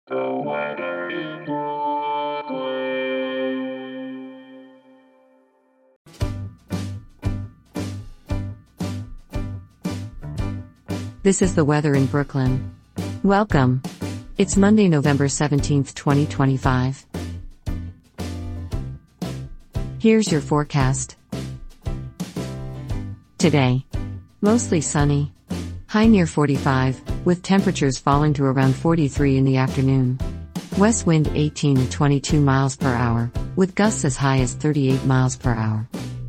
The weather in Brooklyn. This is the weather in Brooklyn. Welcome. It's Monday, November 17th, 2025. Here's your forecast. Today, mostly sunny. High near 45, with temperatures falling to around 43 in the afternoon. West wind 18 to 22 miles per hour, with gusts as high as 38 miles per hour.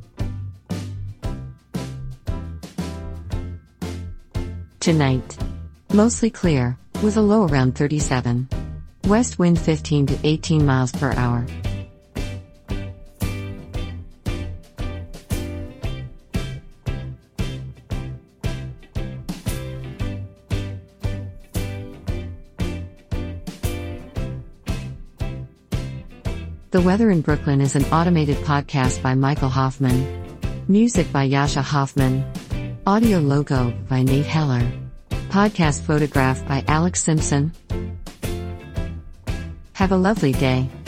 Tonight, mostly clear, with a low around 37. West wind 15 to 18 miles per hour. The Weather in Brooklyn is an automated podcast by Michael Hoffman. Music by Yasha Hoffman. Audio logo by Nate Heller. Podcast photograph by Alex Simpson. Have a lovely day.